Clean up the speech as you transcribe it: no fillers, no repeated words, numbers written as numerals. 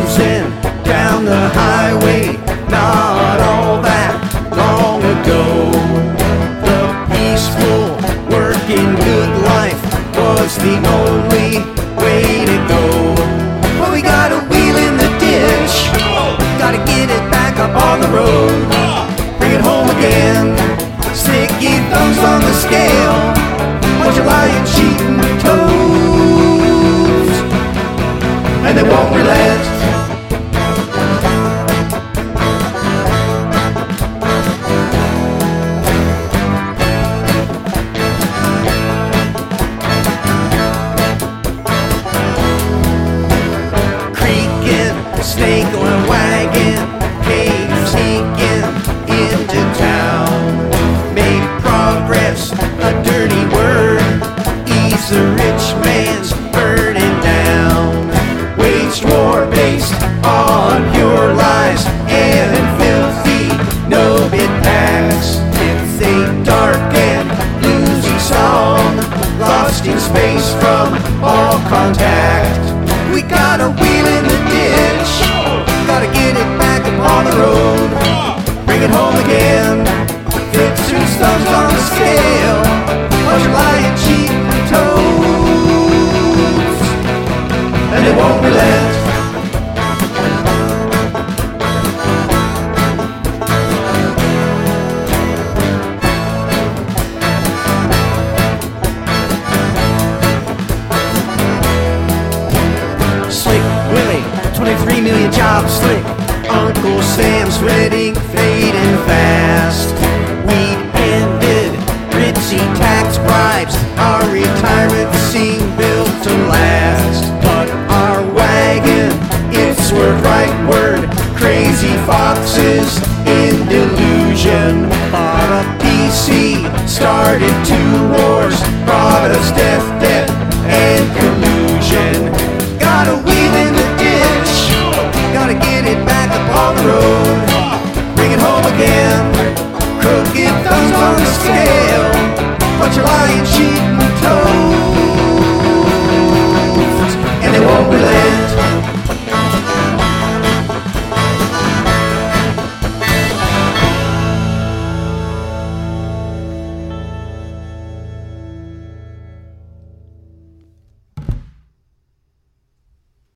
cruising down the highway, not all that long ago. The peaceful, working, good life was the only way to go. But we got a wheel in the ditch, gotta get it back up on the road, bring it home again, sticky thumbs on the scale, bunch of lying, cheating toads, and they won't relent. Snake oil wagon came sneaking into town. Made progress, a dirty word, ease the rich man's burden down. Waged war based on pure lies and filthy no-bid packs. It's a dark and bluesy song, lost in space from all contact. We got a wheel in the ditch, gotta get it back up on the road, bring it home again, fix whose thumbs on the scale, bunch of lying, cheating toads, and they won't relent. Slick Willie, 23 million jobs slick. Uncle Sam's wedding fading fast. We ended ritzy tax bribes. Our retirement seemed built to last. But our wagon, it's swerved rightward. Crazy foxes in delusion. Bought a PC, started 2 wars, brought us death